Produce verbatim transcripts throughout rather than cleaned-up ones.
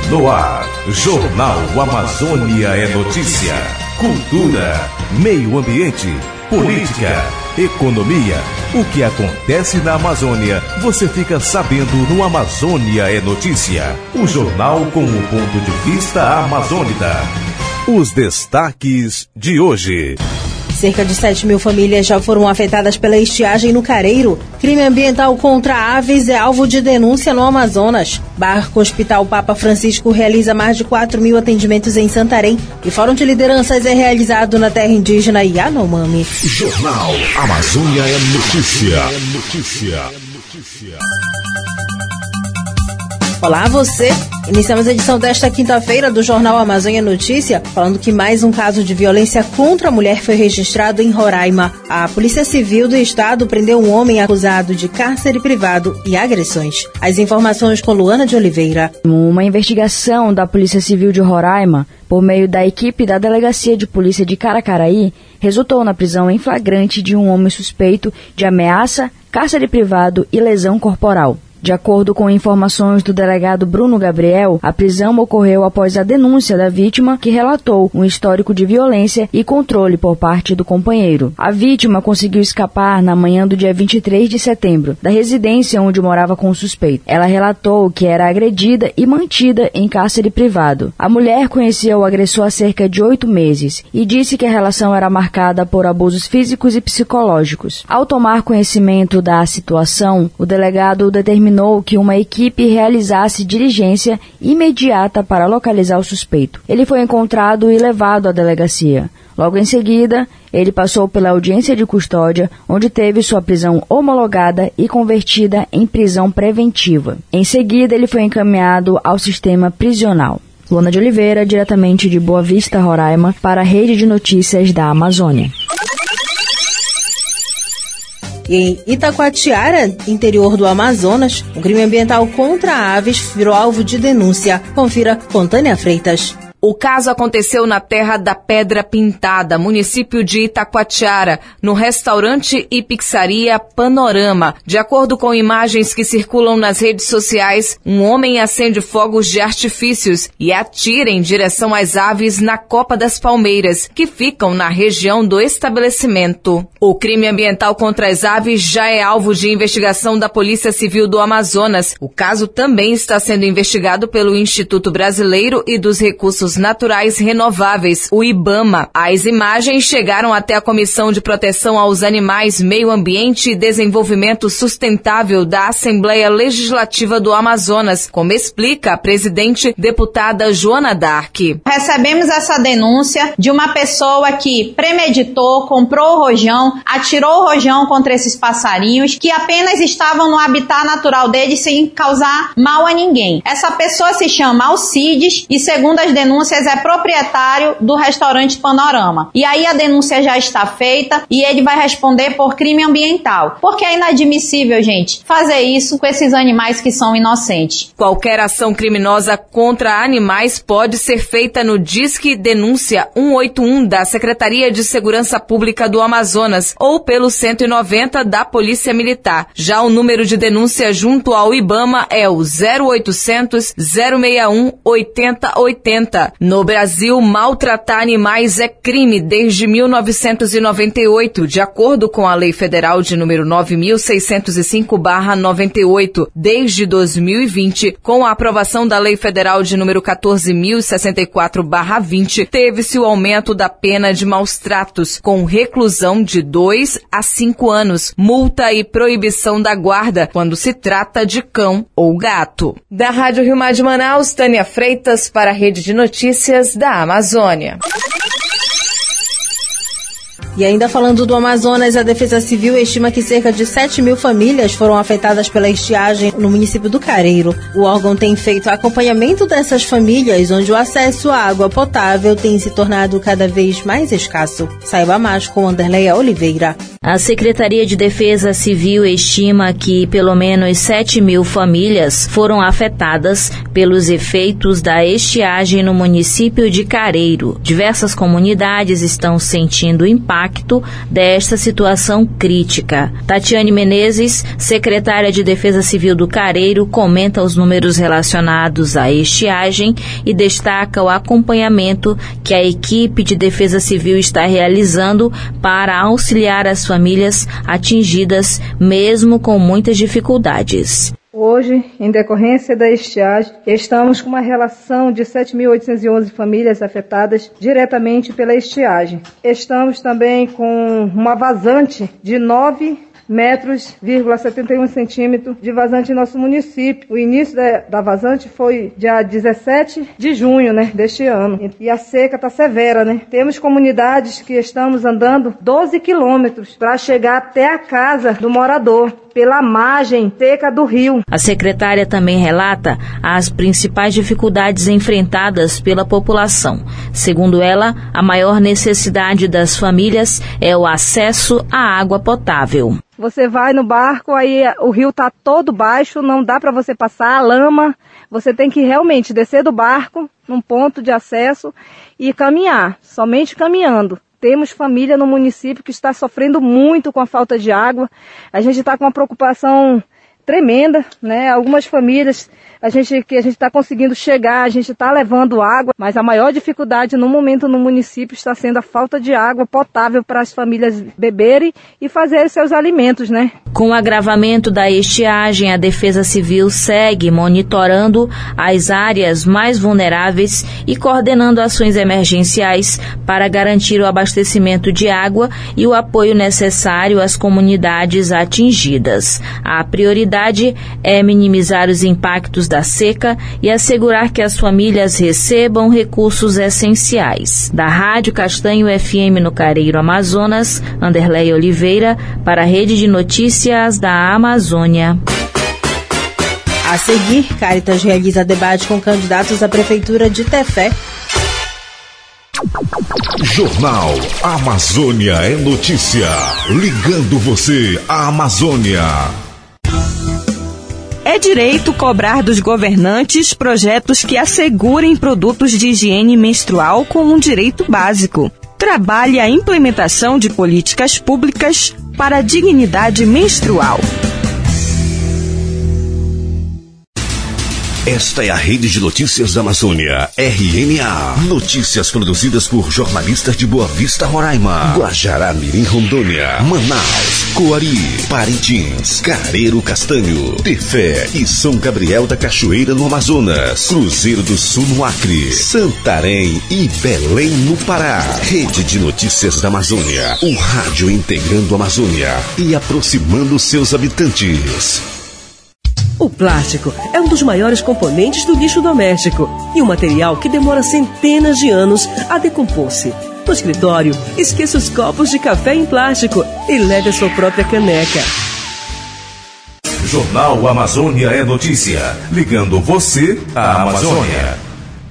No ar, Jornal Amazônia é Notícia. Cultura, meio ambiente, política, economia. O que acontece na Amazônia, você fica sabendo no Amazônia é Notícia. O jornal com o ponto de vista amazônida. Os destaques de hoje. Cerca de sete mil famílias já foram afetadas pela estiagem no Careiro. Crime ambiental contra aves é alvo de denúncia no Amazonas. Barco Hospital Papa Francisco realiza mais de quatro mil atendimentos em Santarém. E Fórum de Lideranças é realizado na terra indígena Yanomami. Jornal Amazônia é Notícia. É notícia. Notícia. Olá, você! Iniciamos a edição desta quinta-feira do Jornal Amazônia Notícia, falando que mais um caso de violência contra a mulher foi registrado em Roraima. A Polícia Civil do Estado prendeu um homem acusado de cárcere privado e agressões. As informações com Luana de Oliveira. Uma investigação da Polícia Civil de Roraima, por meio da equipe da Delegacia de Polícia de Caracaraí, resultou na prisão em flagrante de um homem suspeito de ameaça, cárcere privado e lesão corporal. De acordo com informações do delegado Bruno Gabriel, a prisão ocorreu após a denúncia da vítima, que relatou um histórico de violência e controle por parte do companheiro. A vítima conseguiu escapar na manhã do dia vinte e três de setembro, da residência onde morava com o suspeito. Ela relatou que era agredida e mantida em cárcere privado. A mulher conhecia o agressor há cerca de oito meses e disse que a relação era marcada por abusos físicos e psicológicos. Ao tomar conhecimento da situação, o delegado determinou que uma equipe realizasse diligência imediata para localizar o suspeito. Ele foi encontrado e levado à delegacia. Logo em seguida, ele passou pela audiência de custódia, onde teve sua prisão homologada e convertida em prisão preventiva. Em seguida, ele foi encaminhado ao sistema prisional. Luana de Oliveira, diretamente de Boa Vista, Roraima, para a Rede de Notícias da Amazônia. E em Itacoatiara, interior do Amazonas, um crime ambiental contra aves virou alvo de denúncia. Confira com Tânia Freitas. O caso aconteceu na terra da Pedra Pintada, município de Itacoatiara, no restaurante e pizzaria Panorama. De acordo com imagens que circulam nas redes sociais, um homem acende fogos de artifícios e atira em direção às aves na Copa das Palmeiras, que ficam na região do estabelecimento. O crime ambiental contra as aves já é alvo de investigação da Polícia Civil do Amazonas. O caso também está sendo investigado pelo Instituto Brasileiro e dos Recursos Naturais Renováveis, o IBAMA. As imagens chegaram até a Comissão de Proteção aos Animais, Meio Ambiente e Desenvolvimento Sustentável da Assembleia Legislativa do Amazonas, como explica a presidente deputada Joana Dark. Recebemos essa denúncia de uma pessoa que premeditou, comprou o rojão, atirou o rojão contra esses passarinhos que apenas estavam no habitat natural deles sem causar mal a ninguém. Essa pessoa se chama Alcides e, segundo as denúncias, é proprietário do restaurante Panorama. E aí a denúncia já está feita e ele vai responder por crime ambiental. Porque é inadmissível, gente, fazer isso com esses animais que são inocentes. Qualquer ação criminosa contra animais pode ser feita no Disque Denúncia um oito um da Secretaria de Segurança Pública do Amazonas ou pelo cento e noventa da Polícia Militar. Já o número de denúncia junto ao IBAMA é o zero oitocentos, zero seis um, oitenta oitenta. No Brasil, maltratar animais é crime desde mil novecentos e noventa e oito, de acordo com a Lei Federal de número nove mil seiscentos e cinco barra noventa e oito. Desde dois mil e vinte, com a aprovação da Lei Federal de número quatorze mil e sessenta e quatro barra vinte, teve-se o aumento da pena de maus tratos, com reclusão de dois a cinco anos, multa e proibição da guarda, quando se trata de cão ou gato. Da Rádio Rio Mar de Manaus, Tânia Freitas para a Rede de Notícias da Amazônia. E ainda falando do Amazonas, a Defesa Civil estima que cerca de sete mil famílias foram afetadas pela estiagem no município do Careiro. O órgão tem feito acompanhamento dessas famílias, onde o acesso à água potável tem se tornado cada vez mais escasso. Saiba mais com Anderleia Oliveira. A Secretaria de Defesa Civil estima que pelo menos sete mil famílias foram afetadas pelos efeitos da estiagem no município de Careiro. Diversas comunidades estão sentindo impacto impacto desta situação crítica. Tatiane Menezes, secretária de Defesa Civil do Careiro, comenta os números relacionados à estiagem e destaca o acompanhamento que a equipe de Defesa Civil está realizando para auxiliar as famílias atingidas, mesmo com muitas dificuldades. Hoje, em decorrência da estiagem, estamos com uma relação de sete mil oitocentas e onze famílias afetadas diretamente pela estiagem. Estamos também com uma vazante de nove metros, setenta e um centímetros de vazante em nosso município. O início da, da vazante foi dia dezessete de junho, né, deste ano. E a seca está severa, né? Temos comunidades que estamos andando doze quilômetros para chegar até a casa do morador, pela margem seca do rio. A secretária também relata as principais dificuldades enfrentadas pela população. Segundo ela, a maior necessidade das famílias é o acesso à água potável. Você vai no barco, aí o rio está todo baixo, não dá para você passar, a lama. Você tem que realmente descer do barco num ponto de acesso e caminhar, somente caminhando. Temos família no município que está sofrendo muito com a falta de água. A gente está com uma preocupação tremenda, né? Algumas famílias a gente, que a gente está conseguindo chegar, a gente está levando água, mas a maior dificuldade no momento no município está sendo a falta de água potável para as famílias beberem e fazer seus alimentos, né? Com o agravamento da estiagem, a Defesa Civil segue monitorando as áreas mais vulneráveis e coordenando ações emergenciais para garantir o abastecimento de água e o apoio necessário às comunidades atingidas. A prioridade é minimizar os impactos da seca e assegurar que as famílias recebam recursos essenciais. Da Rádio Castanho F M no Careiro, Amazonas, Anderleia Oliveira, para a Rede de Notícias da Amazônia. A seguir, Caritas realiza debate com candidatos à Prefeitura de Tefé. Jornal Amazônia é Notícia. Ligando você à Amazônia. É direito cobrar dos governantes projetos que assegurem produtos de higiene menstrual como um direito básico. Trabalhe a implementação de políticas públicas para a dignidade menstrual. Esta é a Rede de Notícias da Amazônia, R N A. Notícias produzidas por jornalistas de Boa Vista, Roraima, Guajará-Mirim, Rondônia, Manaus, Coari, Parintins, Careiro Castanho, Tefé e São Gabriel da Cachoeira, no Amazonas, Cruzeiro do Sul, no Acre, Santarém e Belém, no Pará. Rede de Notícias da Amazônia, um rádio integrando a Amazônia e aproximando seus habitantes. O plástico é um dos maiores componentes do lixo doméstico e um material que demora centenas de anos a decompor-se. No escritório, esqueça os copos de café em plástico e leve a sua própria caneca. Jornal Amazônia é Notícia, ligando você à Amazônia.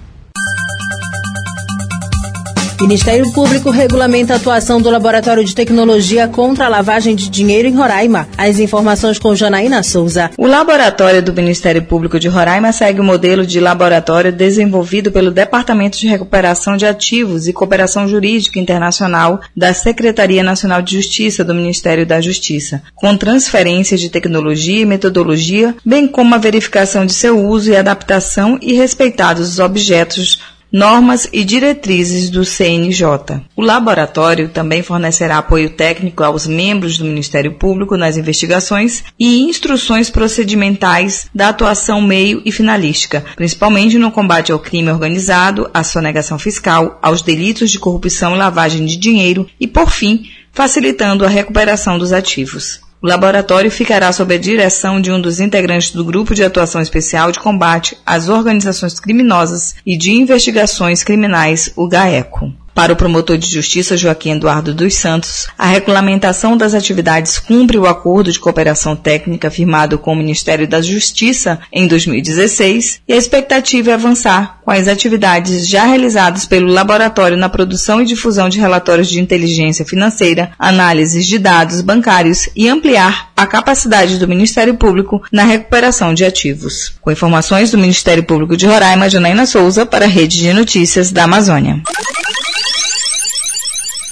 Ministério Público regulamenta a atuação do Laboratório de Tecnologia contra a Lavagem de Dinheiro em Roraima. As informações com Janaína Souza. O Laboratório do Ministério Público de Roraima segue o modelo de laboratório desenvolvido pelo Departamento de Recuperação de Ativos e Cooperação Jurídica Internacional da Secretaria Nacional de Justiça do Ministério da Justiça, com transferência de tecnologia e metodologia, bem como a verificação de seu uso e adaptação e respeitados os objetos, normas e diretrizes do C N J. O laboratório também fornecerá apoio técnico aos membros do Ministério Público nas investigações e instruções procedimentais da atuação meio e finalística, principalmente no combate ao crime organizado, à sonegação fiscal, aos delitos de corrupção e lavagem de dinheiro e, por fim, facilitando a recuperação dos ativos. O laboratório ficará sob a direção de um dos integrantes do Grupo de Atuação Especial de Combate às Organizações Criminosas e de Investigações Criminais, o GAECO. Para o promotor de justiça Joaquim Eduardo dos Santos, a regulamentação das atividades cumpre o acordo de cooperação técnica firmado com o Ministério da Justiça em dois mil e dezesseis e a expectativa é avançar com as atividades já realizadas pelo laboratório na produção e difusão de relatórios de inteligência financeira, análises de dados bancários e ampliar a capacidade do Ministério Público na recuperação de ativos. Com informações do Ministério Público de Roraima, Janaína Souza, para a Rede de Notícias da Amazônia.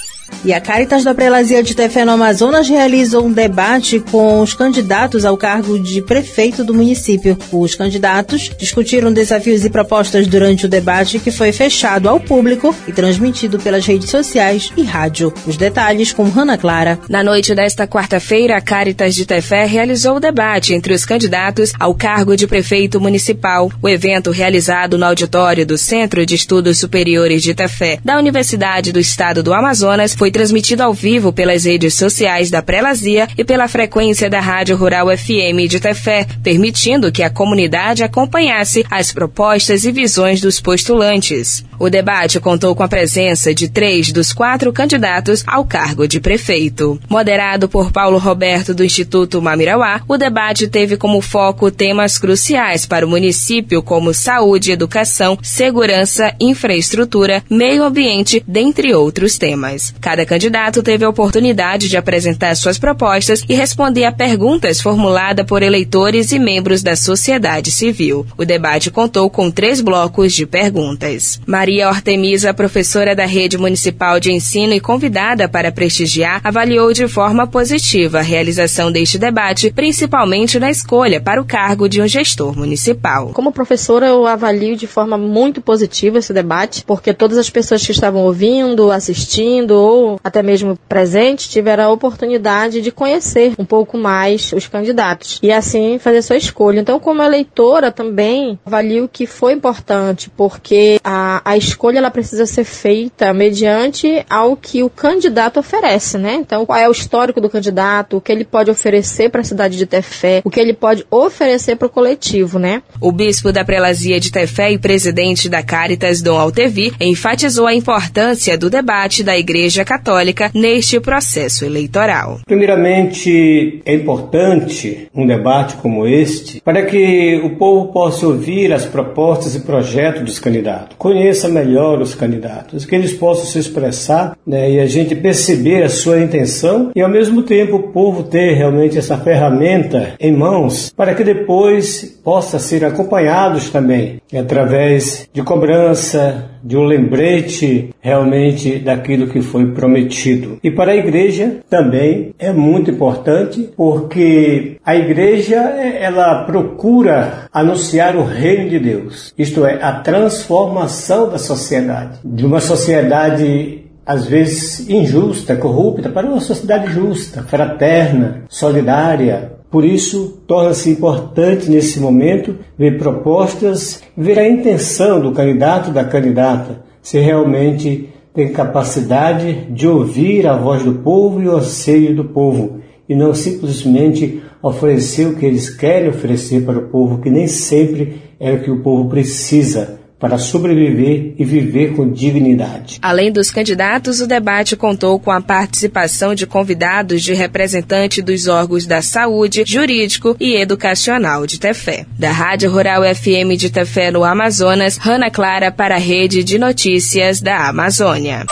E a Caritas da Prelazia de Tefé no Amazonas realizou um debate com os candidatos ao cargo de prefeito do município. Os candidatos discutiram desafios e propostas durante o debate, que foi fechado ao público e transmitido pelas redes sociais e rádio. Os detalhes com Ana Clara. Na noite desta quarta-feira, a Caritas de Tefé realizou o debate entre os candidatos ao cargo de prefeito municipal. O evento, realizado no auditório do Centro de Estudos Superiores de Tefé da Universidade do Estado do Amazonas, foi transmitido ao vivo pelas redes sociais da Prelazia e pela frequência da Rádio Rural F M de Tefé, permitindo que a comunidade acompanhasse as propostas e visões dos postulantes. O debate contou com a presença de três dos quatro candidatos ao cargo de prefeito. Moderado por Paulo Roberto do Instituto Mamirauá, o debate teve como foco temas cruciais para o município, como saúde, educação, segurança, infraestrutura, meio ambiente, dentre outros temas. Cada candidato teve a oportunidade de apresentar suas propostas e responder a perguntas formuladas por eleitores e membros da sociedade civil. O debate contou com três blocos de perguntas. Maria Ortemisa, professora da Rede Municipal de Ensino e convidada para prestigiar, avaliou de forma positiva a realização deste debate, principalmente na escolha para o cargo de um gestor municipal. Como professora, eu avalio de forma muito positiva esse debate, porque todas as pessoas que estavam ouvindo, assistindo ou até mesmo presentes tiveram a oportunidade de conhecer um pouco mais os candidatos e assim fazer sua escolha. Então, como eleitora também, avalio que foi importante, porque a, a escolha ela precisa ser feita mediante ao que o candidato oferece, né? Então, qual é o histórico do candidato, o que ele pode oferecer para a cidade de Tefé, o que ele pode oferecer para o coletivo, né? O bispo da Prelazia de Tefé e presidente da Caritas, Dom Altevi, enfatizou a importância do debate da Igreja Católica neste processo eleitoral. Primeiramente, é importante um debate como este para que o povo possa ouvir as propostas e projetos dos candidatos, conheça melhor os candidatos, que eles possam se expressar, né, e a gente perceber a sua intenção e, ao mesmo tempo, o povo ter realmente essa ferramenta em mãos para que depois possa ser acompanhados também através de cobrança, de um lembrete realmente daquilo que foi prometido. E para a igreja também é muito importante, porque a igreja ela procura anunciar o reino de Deus, isto é, a transformação da sociedade, de uma sociedade às vezes injusta, corrupta, para uma sociedade justa, fraterna, solidária. Por isso, torna-se importante nesse momento ver propostas, ver a intenção do candidato, da candidata, se realmente tem capacidade de ouvir a voz do povo e o anseio do povo, e não simplesmente oferecer o que eles querem oferecer para o povo, que nem sempre é o que o povo precisa para sobreviver e viver com dignidade. Além dos candidatos, o debate contou com a participação de convidados de representantes dos órgãos da saúde, jurídico e educacional de Tefé. Da Rádio Rural F M de Tefé no Amazonas, Ana Clara para a Rede de Notícias da Amazônia.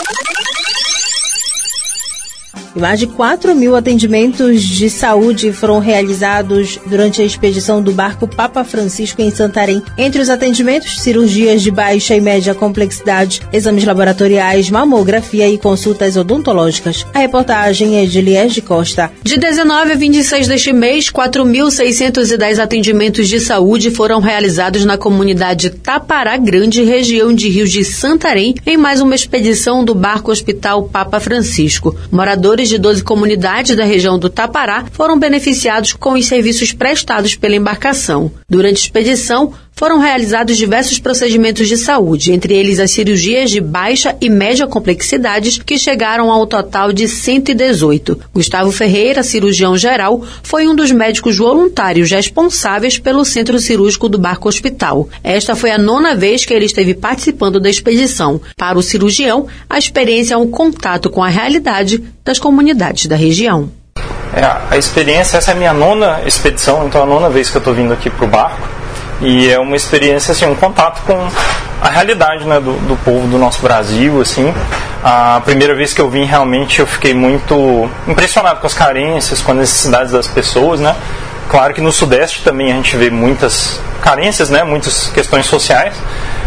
E mais de quatro mil atendimentos de saúde foram realizados durante a expedição do barco Papa Francisco em Santarém. Entre os atendimentos, cirurgias de baixa e média complexidade, exames laboratoriais, mamografia e consultas odontológicas. A reportagem é de Liege Costa. De dezenove a vinte e seis deste mês, quatro mil seiscentos e dez atendimentos de saúde foram realizados na comunidade Tapará Grande, região de Rios de Santarém, em mais uma expedição do barco Hospital Papa Francisco. Moradores de doze comunidades da região do Tapará foram beneficiados com os serviços prestados pela embarcação. Durante a expedição, foram realizados diversos procedimentos de saúde, entre eles as cirurgias de baixa e média complexidade, que chegaram ao total de cento e dezoito. Gustavo Ferreira, cirurgião geral, foi um dos médicos voluntários responsáveis pelo centro cirúrgico do barco hospital. Esta foi a nona vez que ele esteve participando da expedição. Para o cirurgião, a experiência é um contato com a realidade das comunidades da região. É, a experiência, essa é a minha nona expedição, então é a nona vez que eu estou vindo aqui para o barco. E é uma experiência, assim, um contato com a realidade, né, do, do povo do nosso Brasil, assim. A primeira vez que eu vim, realmente, eu fiquei muito impressionado com as carências, com as necessidades das pessoas, né. Claro que no Sudeste também a gente vê muitas carências, né, muitas questões sociais,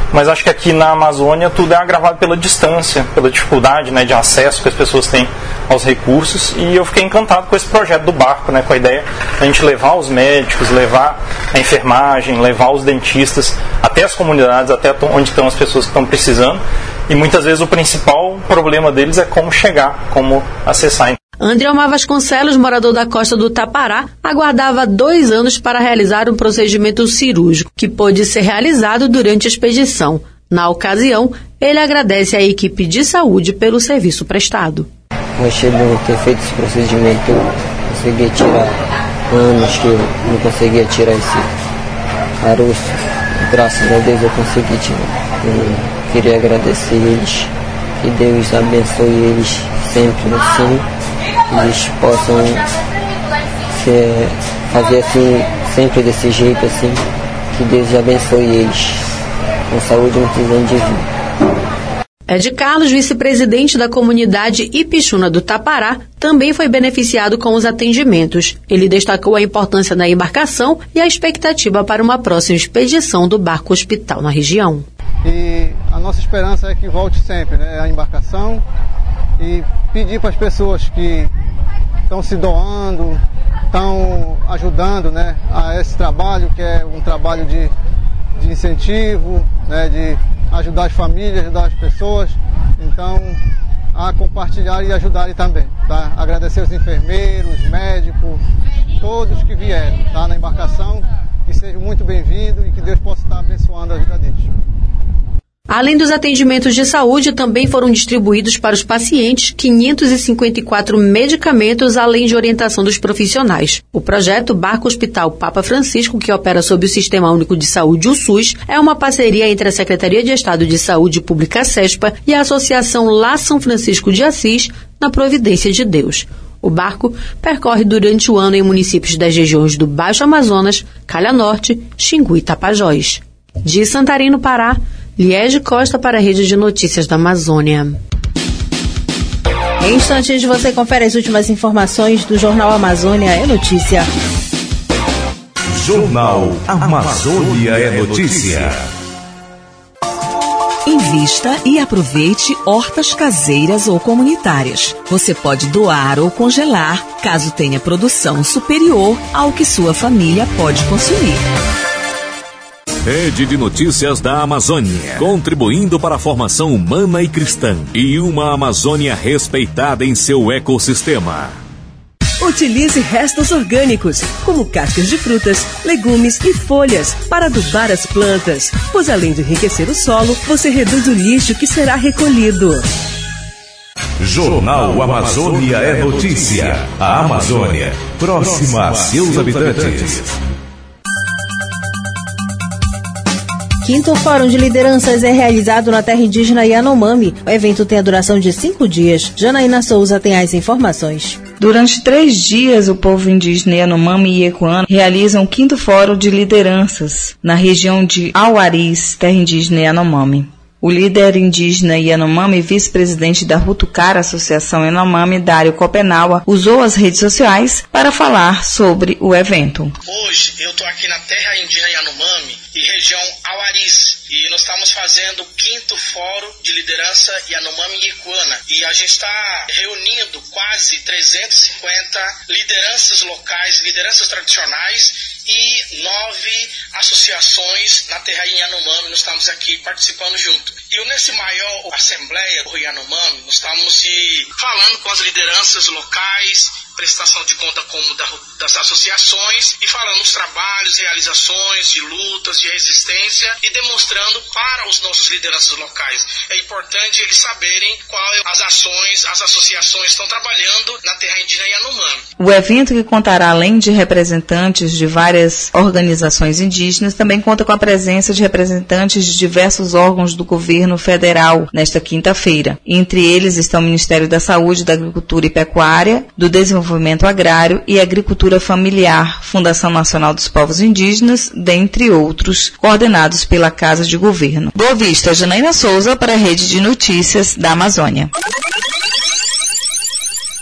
mas acho que aqui na Amazônia tudo é agravado pela distância, pela dificuldade, né, de acesso que as pessoas têm aos recursos, e eu fiquei encantado com esse projeto do barco, né, com a ideia de a gente levar os médicos, levar a enfermagem, levar os dentistas até as comunidades, até onde estão as pessoas que estão precisando, e muitas vezes o principal problema deles é como chegar, como acessar. Andriomar Vasconcelos, morador da costa do Tapará, aguardava dois anos para realizar um procedimento cirúrgico, que pôde ser realizado durante a expedição. Na ocasião, ele agradece à equipe de saúde pelo serviço prestado. Eu achei bom ter feito esse procedimento, eu consegui tirar anos que eu não conseguia tirar esse caroço. Graças a Deus eu consegui tirar. Eu queria agradecer eles, que Deus abençoe eles sempre assim, que eles possam ser, fazer assim, sempre desse jeito assim, que Deus abençoe eles com saúde e muitos anos de vida. Ed Carlos, vice-presidente da comunidade Ipixuna do Tapará, também foi beneficiado com os atendimentos. Ele destacou a importância da embarcação e a expectativa para uma próxima expedição do barco hospital na região. E a nossa esperança é que volte sempre, né, a embarcação, e pedir para as pessoas que estão se doando, estão ajudando, né, a esse trabalho, que é um trabalho de, de incentivo, né, de ajudar as famílias, ajudar as pessoas, então a compartilhar e ajudarem também, tá? Agradecer os enfermeiros, médicos, todos que vieram, tá, na embarcação, que sejam muito bem-vindos e que Deus possa estar abençoando a vida deles. Além dos atendimentos de saúde, também foram distribuídos para os pacientes quinhentos e cinquenta e quatro medicamentos, além de orientação dos profissionais. O projeto Barco Hospital Papa Francisco, que opera sob o Sistema Único de Saúde, o SUS, é uma parceria entre a Secretaria de Estado de Saúde Pública, SESPA, e a Associação Lá São Francisco de Assis, na Providência de Deus. O barco percorre durante o ano em municípios das regiões do Baixo Amazonas, Calha Norte, Xingu e Tapajós. De Santarém, no Pará, Liege Costa para a Rede de Notícias da Amazônia. Em instantes você confere as últimas informações do Jornal Amazônia é Notícia. Jornal Amazônia é Notícia. Invista e aproveite hortas caseiras ou comunitárias. Você pode doar ou congelar, caso tenha produção superior ao que sua família pode consumir. Rede de Notícias da Amazônia, contribuindo para a formação humana e cristã e uma Amazônia respeitada em seu ecossistema. Utilize restos orgânicos, como cascas de frutas, legumes e folhas, para adubar as plantas, pois além de enriquecer o solo, você reduz o lixo que será recolhido. Jornal Amazônia é Notícia. A Amazônia, próxima a seus habitantes. Quinto Fórum de Lideranças é realizado na terra indígena Yanomami. O evento tem a duração de cinco dias. Janaína Souza tem as informações. Durante três dias, o povo indígena Yanomami e Iecuana realizam o quinto Fórum de Lideranças na região de Auaris, terra indígena Yanomami. O líder indígena Yanomami e vice-presidente da Rutucara, Associação Yanomami, Dário Copenaua, usou as redes sociais para falar sobre o evento. Hoje eu estou aqui na terra indígena Yanomami e região Auaris, e nós estamos fazendo o quinto Fórum de Liderança Yanomami e Iecuana, e a gente está reunindo quase trezentas e cinquenta lideranças locais, lideranças tradicionais e nove associações na terra Yanomami. Nós estamos aqui participando junto. E nesse maior assembleia do Yanomami, nós estamos falando com as lideranças locais, prestação de conta como da, das associações, e falando dos trabalhos, realizações, de lutas, de resistência, e demonstrando para os nossos lideranças locais. É importante eles saberem quais as ações, as associações estão trabalhando na terra indígena Yanomami. O evento, que contará além de representantes de várias organizações indígenas, também conta com a presença de representantes de diversos órgãos do governo federal nesta quinta-feira. Entre eles estão o Ministério da Saúde, da Agricultura e Pecuária, do Desenvolvimento Agrário e Agricultura Familiar, Fundação Nacional dos Povos Indígenas, dentre outros, coordenados pela Casa de Governo. Boa Vista, Janaína Souza para a Rede de Notícias da Amazônia.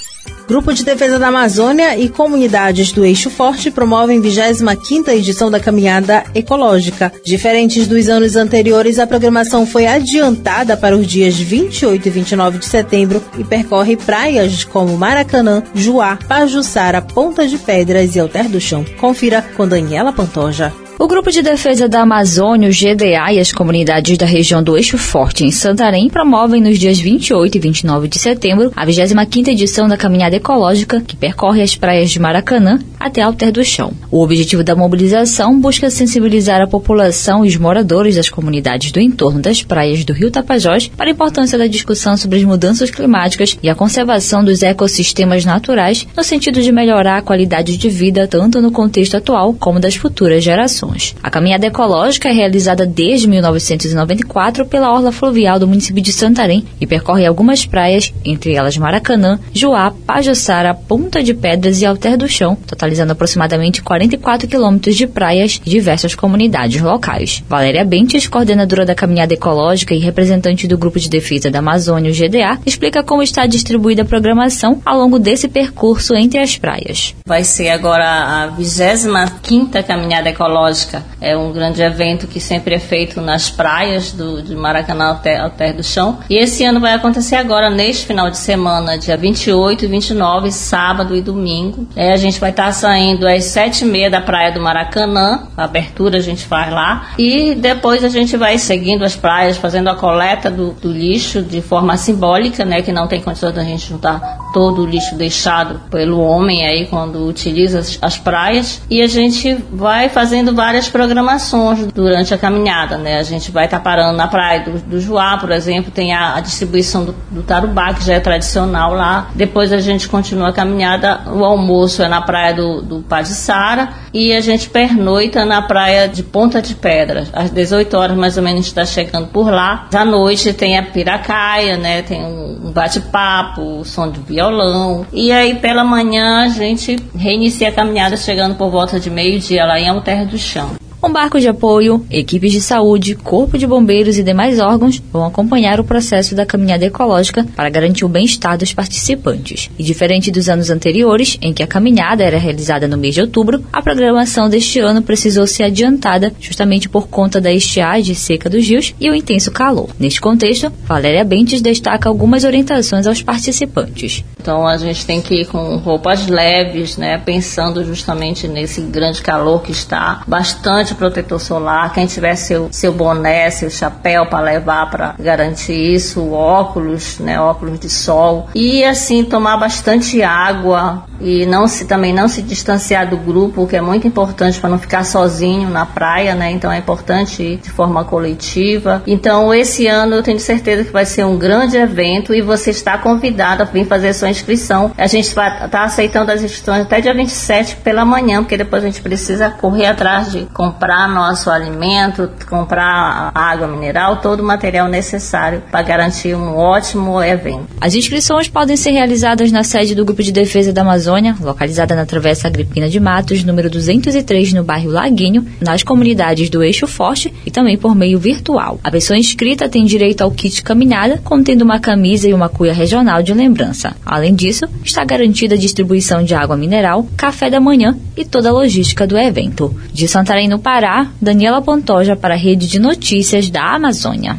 Grupo de Defesa da Amazônia e comunidades do Eixo Forte promovem vigésima quinta edição da Caminhada Ecológica. Diferentes dos anos anteriores, a programação foi adiantada para os dias vinte e oito e vinte e nove de setembro e percorre praias como Maracanã, Juá, Pajuçara, Ponta de Pedras e Alter do Chão. Confira com Daniela Pantoja. O Grupo de Defesa da Amazônia, o G D A, e as comunidades da região do Eixo Forte, em Santarém, promovem nos dias vinte e oito e vinte e nove de setembro a vigésima quinta edição da Caminhada Ecológica, que percorre as praias de Maracanã até Alter do Chão. O objetivo da mobilização busca sensibilizar a população e os moradores das comunidades do entorno das praias do Rio Tapajós para a importância da discussão sobre as mudanças climáticas e a conservação dos ecossistemas naturais, no sentido de melhorar a qualidade de vida tanto no contexto atual como das futuras gerações. A Caminhada Ecológica é realizada desde mil novecentos e noventa e quatro pela orla fluvial do município de Santarém e percorre algumas praias, entre elas Maracanã, Juá, Pajuçara, Ponta de Pedras e Alter do Chão, totalizando aproximadamente quarenta e quatro quilômetros de praias e diversas comunidades locais. Valéria Bentes, coordenadora da Caminhada Ecológica e representante do Grupo de Defesa da Amazônia, o G D A, explica como está distribuída a programação ao longo desse percurso entre as praias. Vai ser agora a vigésima quinta Caminhada Ecológica. É um grande evento que sempre é feito nas praias do, de Maracanã até Alter do Chão. E esse ano vai acontecer agora, neste final de semana, dia vinte e oito e vinte e nove, sábado e domingo. É, a gente vai estar saindo às sete e meia da praia do Maracanã, a abertura a gente faz lá. E depois a gente vai seguindo as praias, fazendo a coleta do, do lixo de forma simbólica, né, que não tem condição da gente juntar todo o lixo deixado pelo homem aí quando utiliza as, as praias. E a gente vai fazendo várias programações durante a caminhada, né? A gente vai estar tá parando na praia do, do Juá, por exemplo, tem a, a distribuição do, do tarubá, que já é tradicional lá. Depois a gente continua a caminhada, o almoço é na praia do, do Pajuçara e a gente pernoita na praia de Ponta de Pedras. Às dezoito horas mais ou menos a gente está chegando por lá. À noite tem a piracaia, né? Tem um, um bate-papo, o som de violão. E aí pela manhã a gente reinicia a caminhada chegando por volta de meio-dia lá em Alter do Chão. Um barco de apoio, equipes de saúde, corpo de bombeiros e demais órgãos vão acompanhar o processo da caminhada ecológica para garantir o bem-estar dos participantes. E diferente dos anos anteriores, em que a caminhada era realizada no mês de outubro, a programação deste ano precisou ser adiantada justamente por conta da estiagem e seca dos rios e o intenso calor. Neste contexto, Valéria Bentes destaca algumas orientações aos participantes. Então a gente tem que ir com roupas leves, né, pensando justamente nesse grande calor que está, bastante protetor solar, quem tiver seu, seu boné, seu chapéu para levar para garantir isso, óculos, né, óculos de sol e assim tomar bastante água e não se, também não se distanciar do grupo, o que é muito importante para não ficar sozinho na praia, né, então é importante ir de forma coletiva. Então esse ano eu tenho certeza que vai ser um grande evento e você está convidado a vir fazer sua inscrição. A gente vai estar tá aceitando as inscrições até dia vinte e sete pela manhã, porque depois a gente precisa correr atrás de comprar comprar nosso alimento, comprar água mineral, todo o material necessário para garantir um ótimo evento. As inscrições podem ser realizadas na sede do Grupo de Defesa da Amazônia, localizada na Travessa Agripina de Matos, número duzentos e três, no bairro Laguinho, nas comunidades do Eixo Forte e também por meio virtual. A pessoa inscrita tem direito ao kit caminhada, contendo uma camisa e uma cuia regional de lembrança. Além disso, está garantida a distribuição de água mineral, café da manhã e toda a logística do evento. De Santarém, no Pará, Daniela Pantoja para a Rede de Notícias da Amazônia.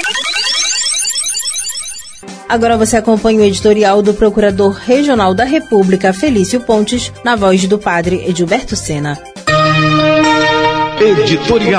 Agora você acompanha o editorial do Procurador Regional da República, Felício Pontes, na voz do padre Edilberto Sena. Editorial.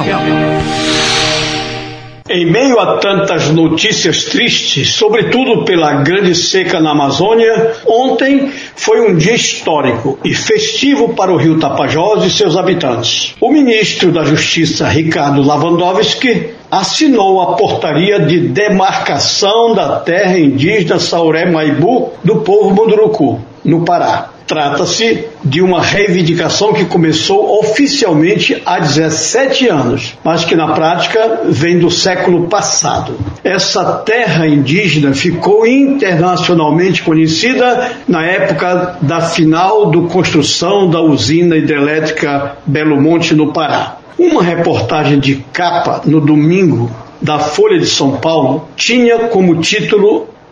Em meio a tantas notícias tristes, sobretudo pela grande seca na Amazônia, ontem foi um dia histórico e festivo para o Rio Tapajós e seus habitantes. O ministro da Justiça, Ricardo Lewandowski, assinou a portaria de demarcação da terra indígena Sauré-Maibu do povo Munduruku, no Pará. Trata-se de uma reivindicação que começou oficialmente há dezessete anos, mas que na prática vem do século passado. Essa terra indígena ficou internacionalmente conhecida na época da final da construção da usina hidrelétrica Belo Monte, no Pará. Uma reportagem de capa no domingo da Folha de São Paulo tinha como título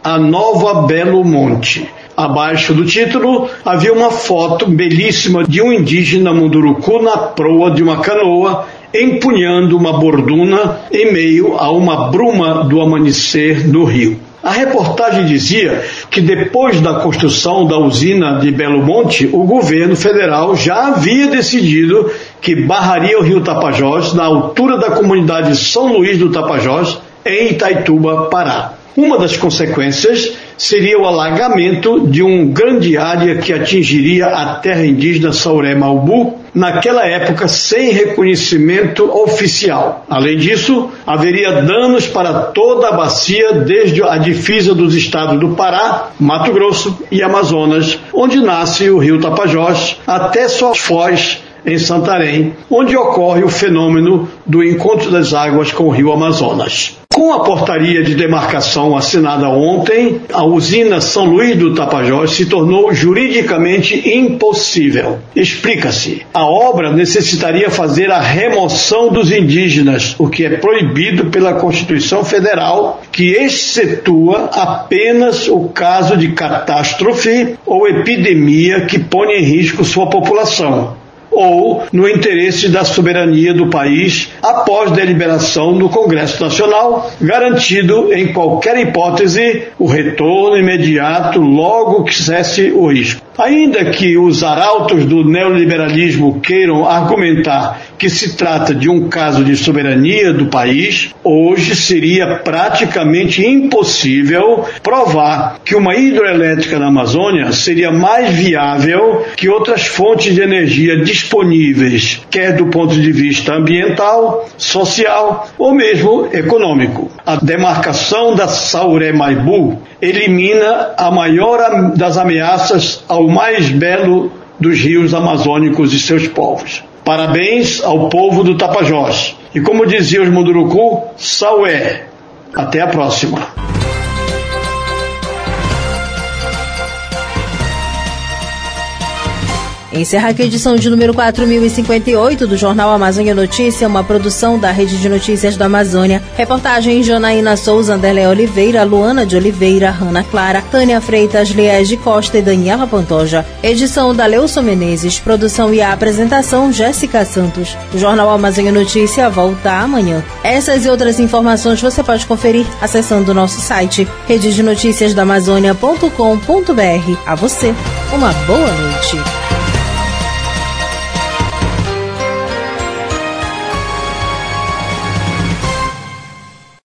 A Nova Belo Monte. Abaixo do título havia uma foto belíssima de um indígena munduruku na proa de uma canoa, empunhando uma borduna em meio a uma bruma do amanhecer no rio. A reportagem dizia que depois da construção da usina de Belo Monte, o governo federal já havia decidido que barraria o rio Tapajós na altura da comunidade São Luís do Tapajós, em Itaituba, Pará. Uma das consequências seria o alagamento de uma grande área que atingiria a terra indígena Sauré-Maubu, naquela época sem reconhecimento oficial. Além disso, haveria danos para toda a bacia, desde a divisa dos estados do Pará, Mato Grosso e Amazonas, onde nasce o rio Tapajós, até sua foz em Santarém, onde ocorre o fenômeno do encontro das águas com o rio Amazonas. Com a portaria de demarcação assinada ontem, a usina São Luís do Tapajós se tornou juridicamente impossível. Explica-se. A obra necessitaria fazer a remoção dos indígenas, o que é proibido pela Constituição Federal, que excetua apenas o caso de catástrofe ou epidemia que põe em risco sua população, ou no interesse da soberania do país após deliberação do Congresso Nacional, garantido em qualquer hipótese o retorno imediato logo que cesse o risco. Ainda que os arautos do neoliberalismo queiram argumentar que se trata de um caso de soberania do país, hoje seria praticamente impossível provar que uma hidroelétrica na Amazônia seria mais viável que outras fontes de energia disponíveis, quer do ponto de vista ambiental, social ou mesmo econômico. A demarcação da Sauré-Maubu elimina a maior das ameaças ao mais belo dos rios amazônicos e seus povos. Parabéns ao povo do Tapajós. E como diziam os Munduruku, Saué. Até a próxima. Encerra aqui a edição de número quatro mil e cinquenta e oito do Jornal Amazônia Notícia, uma produção da Rede de Notícias da Amazônia. Reportagem Janaína Souza, Anderlé Oliveira, Luana de Oliveira, Rana Clara, Tânia Freitas, Liés de Costa e Daniela Pantoja. Edição da Leuson Menezes, produção e a apresentação Jéssica Santos. O Jornal Amazônia Notícia volta amanhã. Essas e outras informações você pode conferir acessando o nosso site rede de notícias da amazônia ponto com ponto br. A você, uma boa noite.